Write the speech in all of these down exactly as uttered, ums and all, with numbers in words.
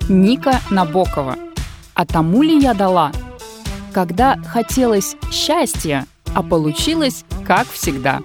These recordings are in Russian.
Ника Набокова. «А тому ли я дала?» Когда хотелось счастья, а получилось, как всегда.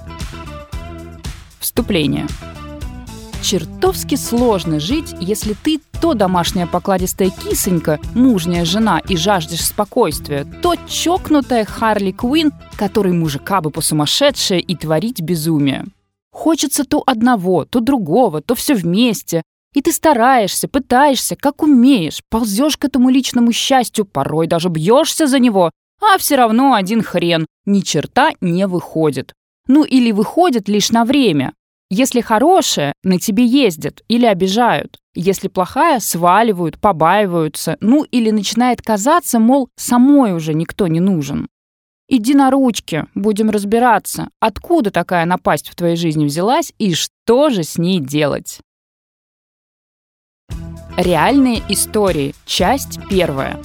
Вступление. Чертовски сложно жить, если ты то домашняя покладистая кисонька, мужняя жена и жаждешь спокойствия, то чокнутая Харли Квинн, которой мужика бы посумасшедшая и творить безумие. Хочется то одного, то другого, то все вместе. И ты стараешься, пытаешься, как умеешь, ползешь к этому личному счастью, порой даже бьешься за него, а все равно один хрен, ни черта не выходит. Ну или выходит лишь на время. Если хорошая, на тебе ездят или обижают. Если плохая, сваливают, побаиваются. Ну или начинает казаться, мол, самой уже никто не нужен. Иди на ручки, будем разбираться, откуда такая напасть в твоей жизни взялась и что же с ней делать. Реальные истории. Часть первая.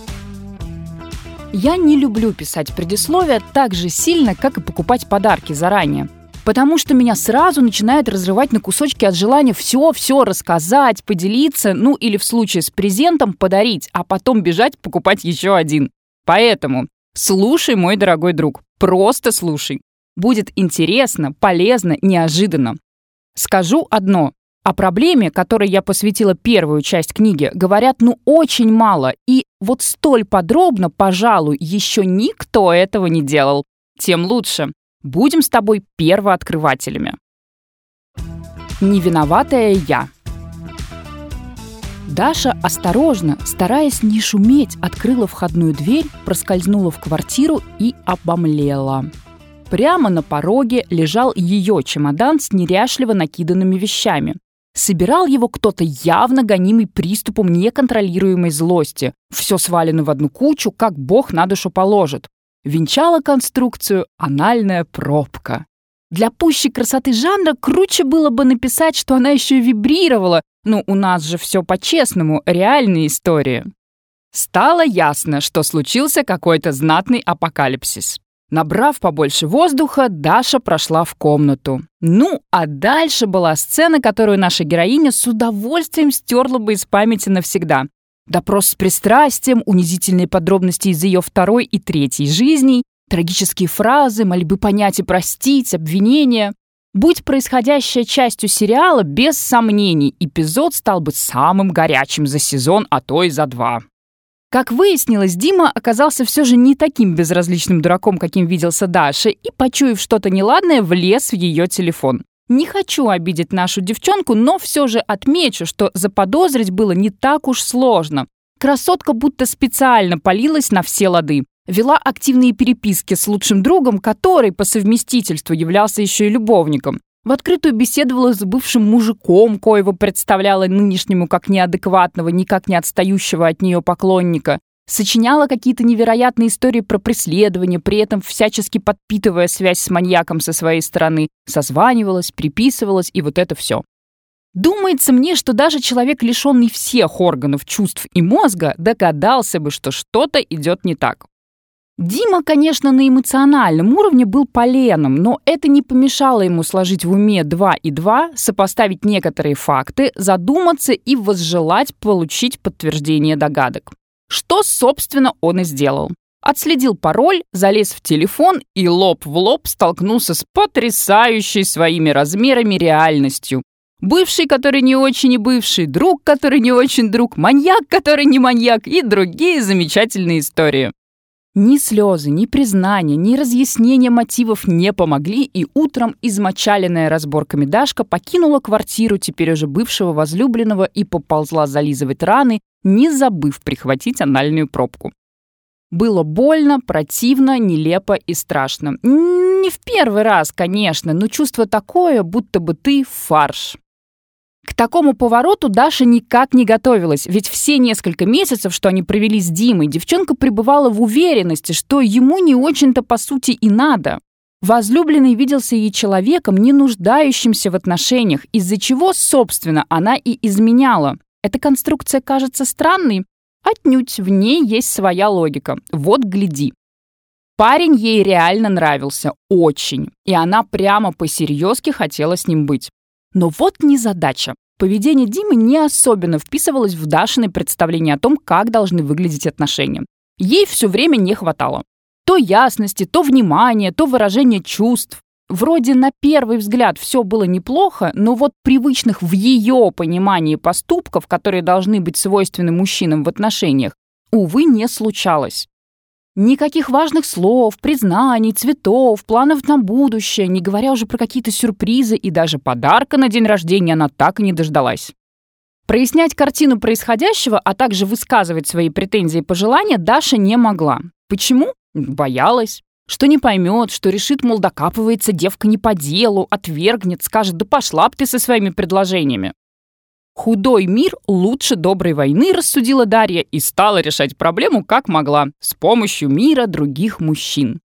Я не люблю писать предисловия так же сильно, как и покупать подарки заранее. Потому что меня сразу начинает разрывать на кусочки от желания все-все рассказать, поделиться, ну или в случае с презентом подарить, а потом бежать покупать еще один. Поэтому слушай, мой дорогой друг, просто слушай. Будет интересно, полезно, неожиданно. Скажу одно. О проблеме, которой я посвятила первую часть книги, говорят ну очень мало, и вот столь подробно, пожалуй, еще никто этого не делал. Тем лучше. Будем с тобой первооткрывателями. Невиноватая я. Даша осторожно, стараясь не шуметь, открыла входную дверь, проскользнула в квартиру и обомлела. Прямо на пороге лежал ее чемодан с неряшливо накиданными вещами. Собирал его кто-то явно гонимый приступом неконтролируемой злости. Все свалено в одну кучу, как бог на душу положит. Венчала конструкцию анальная пробка. Для пущей красоты жанра круче было бы написать, что она еще и вибрировала, но у нас же все по-честному, реальные истории. Стало ясно, что случился какой-то знатный апокалипсис. Набрав побольше воздуха, Даша прошла в комнату. Ну, а дальше была сцена, которую наша героиня с удовольствием стерла бы из памяти навсегда. Допрос с пристрастием, унизительные подробности из ее второй и третьей жизней, трагические фразы, мольбы понять и простить, обвинения. Будь происходящее частью сериала, без сомнений, эпизод стал бы самым горячим за сезон, а то и за два. Как выяснилось, Дима оказался все же не таким безразличным дураком, каким виделся Даша, и, почуяв что-то неладное, влез в ее телефон. Не хочу обидеть нашу девчонку, но все же отмечу, что заподозрить было не так уж сложно. Красотка будто специально палилась на все лады. Вела активные переписки с лучшим другом, который по совместительству являлся еще и любовником. В открытую беседовала с бывшим мужиком, коего представляла нынешнему как неадекватного, никак не отстающего от нее поклонника. Сочиняла какие-то невероятные истории про преследование, при этом всячески подпитывая связь с маньяком со своей стороны. Созванивалась, приписывалась и вот это все. Думается мне, что даже человек, лишенный всех органов чувств и мозга, догадался бы, что что-то идет не так. Дима, конечно, на эмоциональном уровне был поленом, но это не помешало ему сложить в уме два и два, сопоставить некоторые факты, задуматься и возжелать получить подтверждение догадок. Что, собственно, он и сделал. Отследил пароль, залез в телефон и лоб в лоб столкнулся с потрясающей своими размерами реальностью. Бывший, который не очень и бывший, друг, который не очень друг, маньяк, который не маньяк и другие замечательные истории. Ни слезы, ни признания, ни разъяснения мотивов не помогли, и утром измочаленная разборками Дашка покинула квартиру теперь уже бывшего возлюбленного и поползла зализывать раны, не забыв прихватить анальную пробку. Было больно, противно, нелепо и страшно. Не в первый раз, конечно, но чувство такое, будто бы ты фарш. К такому повороту Даша никак не готовилась, ведь все несколько месяцев, что они провели с Димой, девчонка пребывала в уверенности, что ему не очень-то по сути и надо. Возлюбленный виделся ей человеком, не нуждающимся в отношениях, из-за чего, собственно, она и изменяла. Эта конструкция кажется странной? Отнюдь, в ней есть своя логика. Вот гляди. Парень ей реально нравился, очень, и она прямо по-серьезки хотела с ним быть. Но вот незадача. Поведение Димы не особенно вписывалось в Дашины представление о том, как должны выглядеть отношения. Ей все время не хватало. То ясности, то внимания, то выражения чувств. Вроде на первый взгляд все было неплохо, но вот привычных в ее понимании поступков, которые должны быть свойственны мужчинам в отношениях, увы, не случалось. Никаких важных слов, признаний, цветов, планов на будущее, не говоря уже про какие-то сюрпризы, и даже подарка на день рождения она так и не дождалась. Прояснять картину происходящего, а также высказывать свои претензии и пожелания Даша не могла. Почему? Боялась. Что не поймет, что решит, мол, докапывается девка не по делу, отвергнет, скажет: да пошла б ты со своими предложениями. Худой мир лучше доброй войны, рассудила Дарья и стала решать проблему как могла, с помощью мира других мужчин.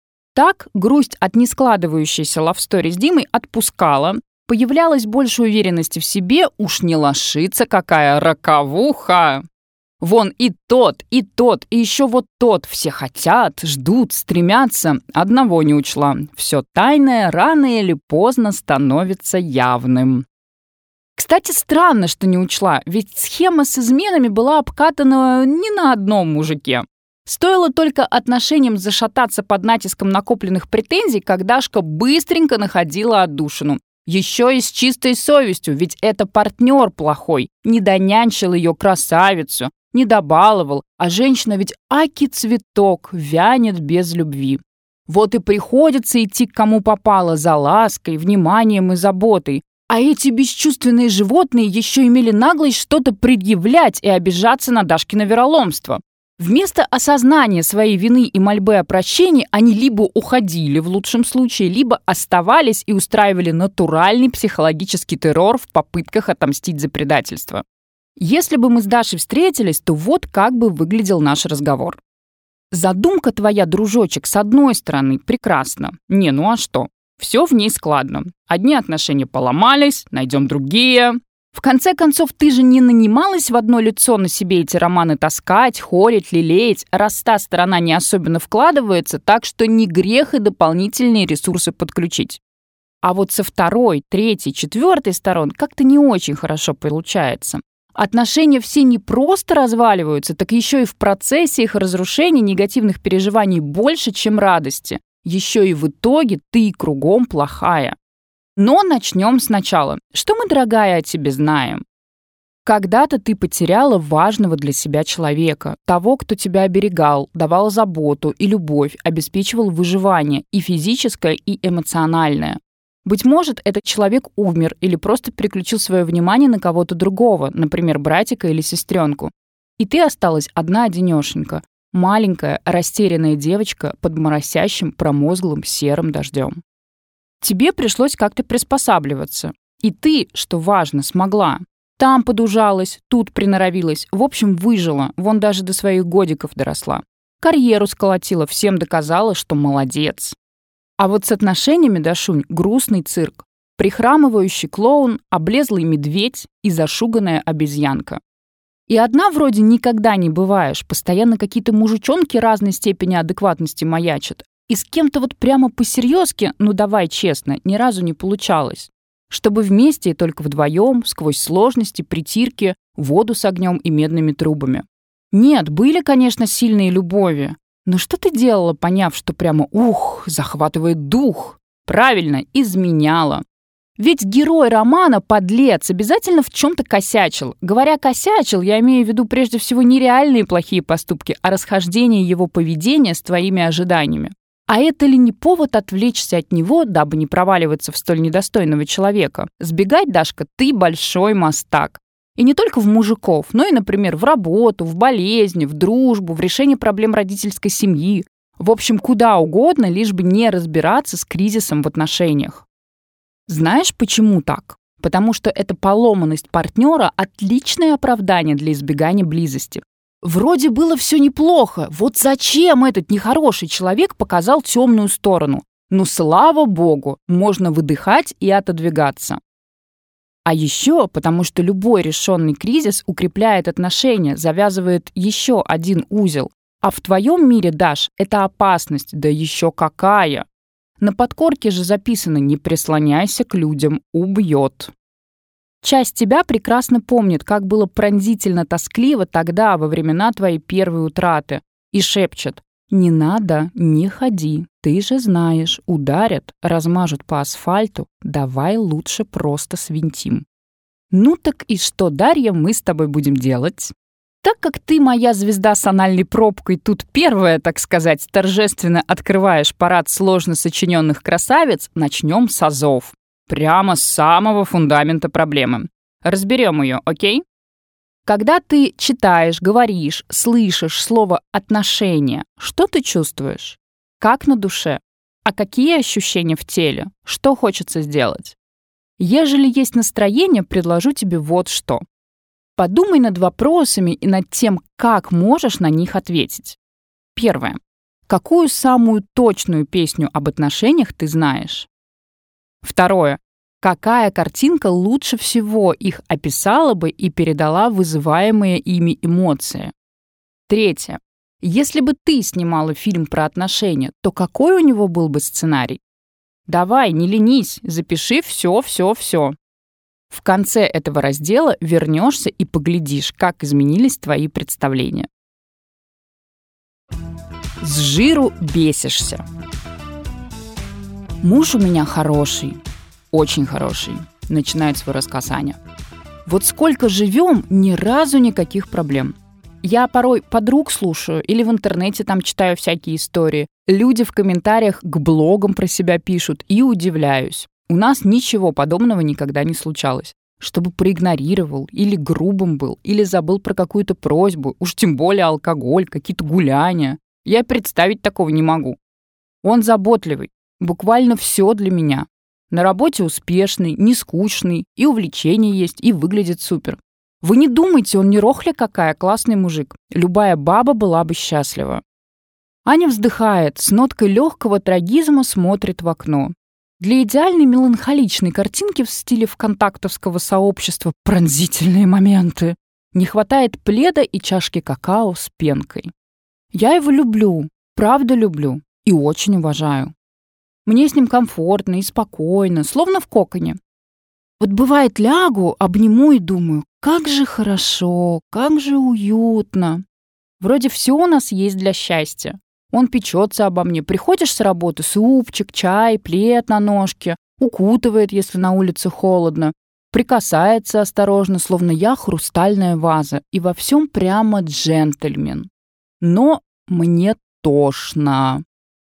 Так грусть от нескладывающейся лавстори с Димой отпускала, появлялась больше уверенности в себе, уж не лошица какая, роковуха. Вон и тот, и тот, и еще вот тот. Все хотят, ждут, стремятся. Одного не учла. Все тайное рано или поздно становится явным. Кстати, странно, что не учла, ведь схема с изменами была обкатана не на одном мужике. Стоило только отношениям зашататься под натиском накопленных претензий, как Дашка быстренько находила отдушину. Еще и с чистой совестью, ведь это партнер плохой, не донянчил ее красавицу, не добаловал, а женщина ведь аки цветок, вянет без любви. Вот и приходится идти к кому попало за лаской, вниманием и заботой. А эти бесчувственные животные еще имели наглость что-то предъявлять и обижаться на Дашкино вероломство. Вместо осознания своей вины и мольбы о прощении они либо уходили в лучшем случае, либо оставались и устраивали натуральный психологический террор в попытках отомстить за предательство. Если бы мы с Дашей встретились, то вот как бы выглядел наш разговор. Задумка твоя, дружочек, с одной стороны, прекрасна. Не, ну а что? Все в ней складно. Одни отношения поломались, найдем другие. В конце концов, ты же не нанималась в одно лицо на себе эти романы таскать, холить, лелеять, раз та сторона не особенно вкладывается, так что не грех и дополнительные ресурсы подключить. А вот со второй, третьей, четвертой сторон как-то не очень хорошо получается. Отношения все не просто разваливаются, так еще и в процессе их разрушения негативных переживаний больше, чем радости. Еще и в итоге ты кругом плохая. Но начнем сначала. Что мы, дорогая, о тебе знаем? Когда-то ты потеряла важного для себя человека, того, кто тебя оберегал, давал заботу и любовь, обеспечивал выживание и физическое, и эмоциональное. Быть может, этот человек умер или просто переключил свое внимание на кого-то другого, например, братика или сестренку. И ты осталась одна-одинешенька, маленькая, растерянная девочка под моросящим, промозглым серым дождем. Тебе пришлось как-то приспосабливаться. И ты, что важно, смогла. Там подужалась, тут приноровилась, в общем, выжила, вон даже до своих годиков доросла. Карьеру сколотила, всем доказала, что молодец. А вот с отношениями, Дашунь, грустный цирк. Прихрамывающий клоун, облезлый медведь и зашуганная обезьянка. И одна вроде никогда не бываешь, постоянно какие-то мужичонки разной степени адекватности маячат. И с кем-то вот прямо по-серьезки, ну давай честно, ни разу не получалось. Чтобы вместе и только вдвоем, сквозь сложности, притирки, воду с огнем и медными трубами. Нет, были, конечно, сильные любови. Но что ты делала, поняв, что прямо ух, захватывает дух? Правильно, изменяла. Ведь герой романа, подлец, обязательно в чем-то косячил. Говоря «косячил», я имею в виду прежде всего не реальные плохие поступки, а расхождение его поведения с твоими ожиданиями. А это ли не повод отвлечься от него, дабы не проваливаться в столь недостойного человека? Сбегать, Дашка, ты большой мастак. И не только в мужиков, но и, например, в работу, в болезни, в дружбу, в решении проблем родительской семьи. В общем, куда угодно, лишь бы не разбираться с кризисом в отношениях. Знаешь, почему так? Потому что эта поломанность партнера – отличное оправдание для избегания близости. Вроде было все неплохо, вот зачем этот нехороший человек показал темную сторону? Ну, слава богу, можно выдыхать и отодвигаться. А еще потому, что любой решенный кризис укрепляет отношения, завязывает еще один узел. А в твоем мире, Даш, это опасность, да еще какая! На подкорке же записано «не прислоняйся к людям, убьет». Часть тебя прекрасно помнит, как было пронзительно тоскливо тогда, во времена твоей первой утраты, и шепчет: «Не надо, не ходи, ты же знаешь, ударят, размажут по асфальту, давай лучше просто свинтим». Ну так и что, Дарья, мы с тобой будем делать? Так как ты моя звезда с анальной пробкой, тут первая, так сказать, торжественно открываешь парад сложно сочиненных красавиц, начнем с азов. Прямо с самого фундамента проблемы. Разберем ее, окей? Когда ты читаешь, говоришь, слышишь слово «отношения», что ты чувствуешь? Как на душе? А какие ощущения в теле? Что хочется сделать? Ежели есть настроение, предложу тебе вот что. Подумай над вопросами и над тем, как можешь на них ответить. Первое. Какую самую точную песню об отношениях ты знаешь? Второе. Какая картинка лучше всего их описала бы и передала вызываемые ими эмоции? Третье. Если бы ты снимала фильм про отношения, то какой у него был бы сценарий? Давай, не ленись, запиши все, все, все. В конце этого раздела вернешься и поглядишь, как изменились твои представления. С жиру бесишься. Муж у меня хороший, очень хороший, начинает свой рассказ Аня. Вот сколько живем, ни разу никаких проблем. Я порой подруг слушаю или в интернете там читаю всякие истории. Люди в комментариях к блогам про себя пишут и удивляюсь. У нас ничего подобного никогда не случалось. Чтобы проигнорировал, или грубым был, или забыл про какую-то просьбу, уж тем более алкоголь, какие-то гуляния. Я представить такого не могу. Он заботливый. Буквально все для меня. На работе успешный, не скучный, и увлечения есть, и выглядит супер. Вы не думайте, он не рохля какая, классный мужик. Любая баба была бы счастлива. Аня вздыхает, с ноткой легкого трагизма смотрит в окно. Для идеальной меланхоличной картинки в стиле вконтактовского сообщества пронзительные моменты. Не хватает пледа и чашки какао с пенкой. Я его люблю, правда люблю и очень уважаю. Мне с ним комфортно и спокойно, словно в коконе. Вот бывает, лягу, обниму и думаю, как же хорошо, как же уютно. Вроде все у нас есть для счастья. Он печется обо мне, приходишь с работы, супчик, чай, плед на ножке, укутывает, если на улице холодно, прикасается осторожно, словно я хрустальная ваза, и во всем прямо джентльмен. Но мне тошно.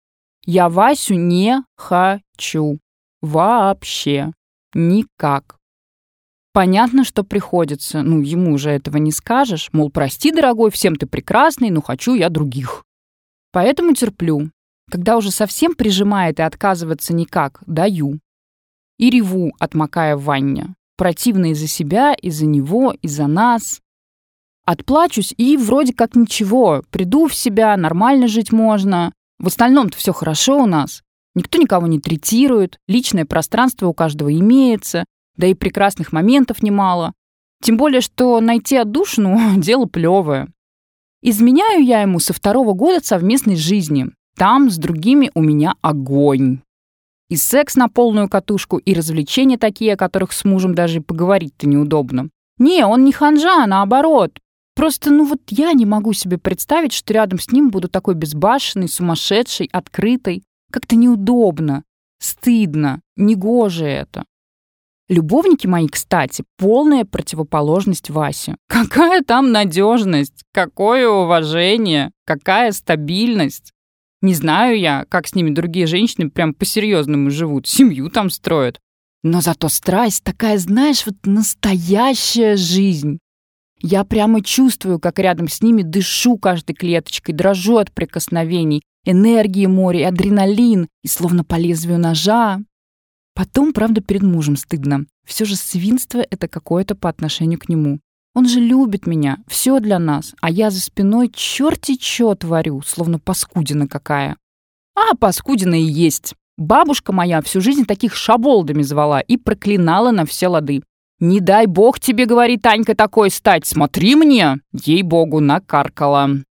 Я Васю не хочу. Вообще. Никак. Понятно, что приходится. Ну, ему же этого не скажешь. Мол, прости, дорогой, всем ты прекрасный, но хочу я других. Поэтому терплю. Когда уже совсем прижимает и отказываться никак, даю. И реву, отмокая в ванне. Противно из-за себя, из-за него, из-за нас. Отплачусь и вроде как ничего. Приду в себя, нормально жить можно. В остальном-то все хорошо у нас. Никто никого не третирует, личное пространство у каждого имеется, да и прекрасных моментов немало. Тем более, что найти отдушину – дело плевое. Изменяю я ему со второго года совместной жизни. Там с другими у меня огонь. И секс на полную катушку, и развлечения такие, о которых с мужем даже поговорить-то неудобно. Не, он не ханжа, а наоборот. Просто, ну вот я не могу себе представить, что рядом с ним буду такой безбашенной, сумасшедшей, открытой. Как-то неудобно, стыдно, негоже это. Любовники мои, кстати, полная противоположность Васе. Какая там надежность, какое уважение, какая стабильность. Не знаю я, как с ними другие женщины прям по-серьезному живут, семью там строят. Но зато страсть такая, знаешь, вот настоящая жизнь. Я прямо чувствую, как рядом с ними дышу каждой клеточкой, дрожу от прикосновений, энергии море, адреналин, и словно по лезвию ножа. Потом, правда, перед мужем стыдно. Все же свинство — это какое-то по отношению к нему. Он же любит меня, все для нас, а я за спиной черти чё творю, словно паскудина какая. А паскудина и есть. Бабушка моя всю жизнь таких шаболдами звала и проклинала на все лады. «Не дай бог тебе, — говорит Танька, — такой стать, смотри мне!» Ей-богу, накаркала.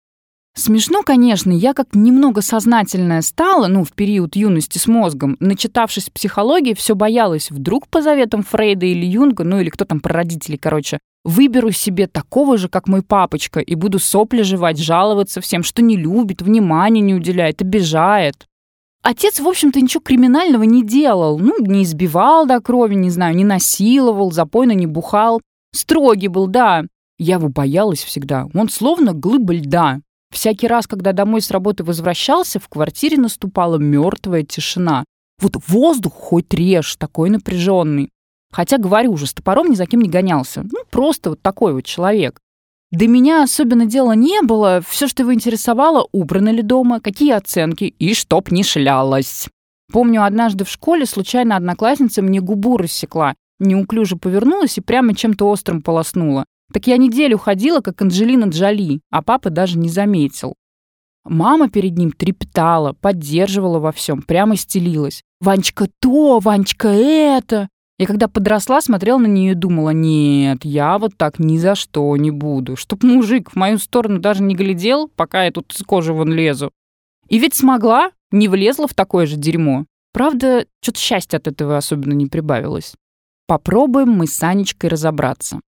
Смешно, конечно, я как немного сознательная стала, ну, в период юности с мозгом, начитавшись психологии, все боялась, вдруг по заветам Фрейда или Юнга, ну или кто там про родителей, короче, выберу себе такого же, как мой папочка, и буду сопли жевать, жаловаться всем, что не любит, внимания не уделяет, обижает. Отец, в общем-то, ничего криминального не делал, ну, не избивал до крови, не знаю, не насиловал, запойно не бухал. Строгий был, да. Я его боялась всегда, он словно глыба льда. Всякий раз, когда домой с работы возвращался, в квартире наступала мертвая тишина. Вот воздух хоть режь, такой напряженный. Хотя, говорю уже, с топором ни за кем не гонялся. Ну, просто вот такой вот человек. До меня особенно дела не было. Все, что его интересовало, убрано ли дома, какие оценки и чтоб не шлялось. Помню, однажды в школе случайно одноклассница мне губу рассекла, неуклюже повернулась и прямо чем-то острым полоснула. Так я неделю ходила, как Анджелина Джоли, а папа даже не заметил. Мама перед ним трепетала, поддерживала во всем, прямо стелилась. «Ванечка то, Ванечка это!» Я когда подросла, смотрела на нее и думала, нет, я вот так ни за что не буду. Чтоб мужик в мою сторону даже не глядел, пока я тут из кожи вон лезу. И ведь смогла, не влезла в такое же дерьмо. Правда, что-то счастья от этого особенно не прибавилось. Попробуем мы с Анечкой разобраться.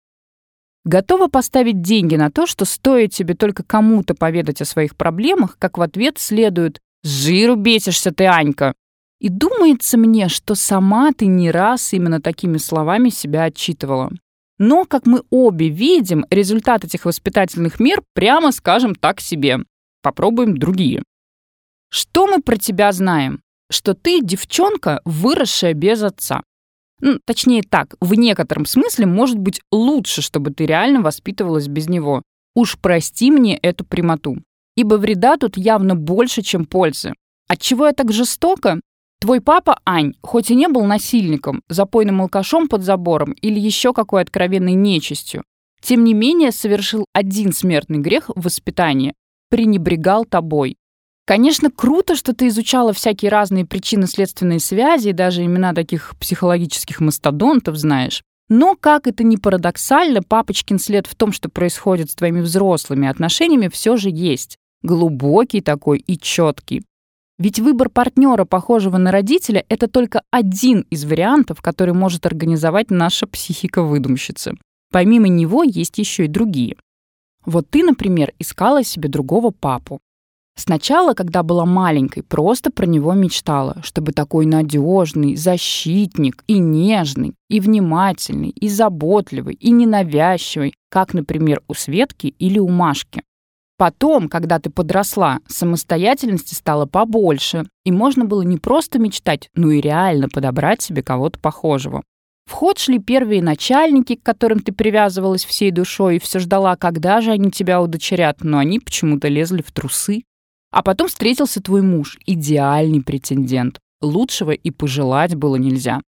Готова поставить деньги на то, что стоит тебе только кому-то поведать о своих проблемах, как в ответ следует «С жиру бесишься ты, Анька!» И думается мне, что сама ты не раз именно такими словами себя отчитывала. Но, как мы обе видим, результат этих воспитательных мер, прямо скажем, так себе. Попробуем другие. Что мы про тебя знаем? Что ты девчонка, выросшая без отца. Ну, точнее так, в некотором смысле может быть лучше, чтобы ты реально воспитывалась без него. Уж прости мне эту прямоту. Ибо вреда тут явно больше, чем пользы. Отчего я так жестоко? Твой папа, Ань, хоть и не был насильником, запойным алкашом под забором или еще какой откровенной нечистью, тем не менее совершил один смертный грех в воспитании – пренебрегал тобой. Конечно, круто, что ты изучала всякие разные причинно-следственные связи и даже имена таких психологических мастодонтов знаешь. Но, как это ни парадоксально, папочкин след в том, что происходит с твоими взрослыми отношениями, все же есть. Глубокий такой и четкий. Ведь выбор партнера, похожего на родителя, это только один из вариантов, который может организовать наша психика-выдумщицы. Помимо него есть еще и другие. Вот ты, например, искала себе другого папу. Сначала, когда была маленькой, просто про него мечтала, чтобы такой надежный, защитник, и нежный, и внимательный, и заботливый, и ненавязчивый, как, например, у Светки или у Машки. Потом, когда ты подросла, самостоятельности стало побольше, и можно было не просто мечтать, но и реально подобрать себе кого-то похожего. В ход шли первые начальники, к которым ты привязывалась всей душой и все ждала, когда же они тебя удочерят, но они почему-то лезли в трусы. А потом встретился твой муж, идеальный претендент. Лучшего и пожелать было нельзя.